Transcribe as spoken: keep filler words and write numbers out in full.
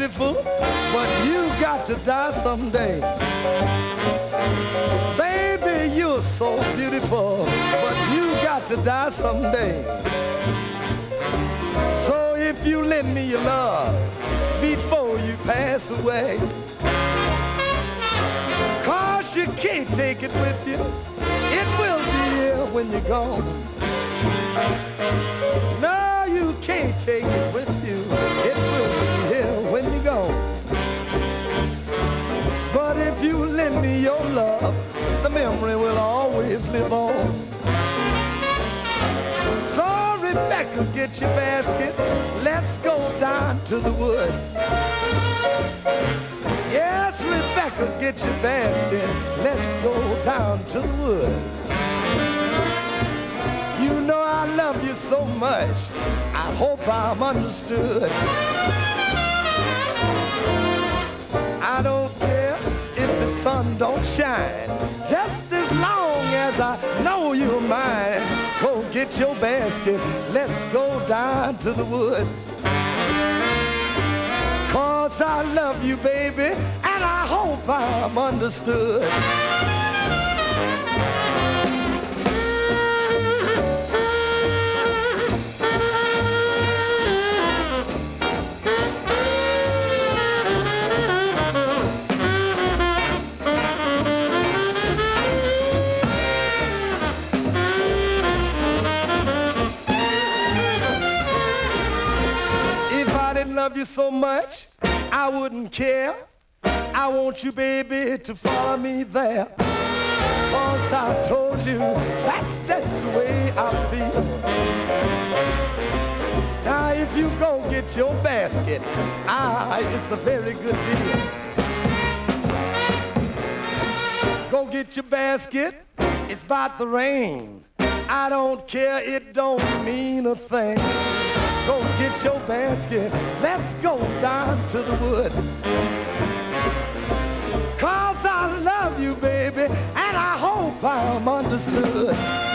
beautiful, but you got to die someday. Baby, you're so beautiful, but you got to die someday. So if you lend me your love before you pass away, 'cause you can't take it with you, it will be here when you're gone. No, you can't take it with you, it will be here when you're gone. But if you lend me your love, the memory will always live on. So Rebecca, get your basket, let's go down to the woods. Yes, Rebecca, get your basket, let's go down to the woods. You know I love you so much, I hope I'm understood. I don't care if the sun don't shine, just as long as I know you're mine. Go get your basket, let's go down to the woods. 'Cause I love you, baby, and I hope I'm understood. Love you so much, I wouldn't care. I want you, baby, to follow me there. 'Cause I told you that's just the way I feel. Now if you go get your basket, ah, it's a very good deal. Go get your basket, it's about the rain. I don't care, it don't mean a thing. Go get your basket, let's go down to the woods. 'Cause I love you, baby, and I hope I'm understood.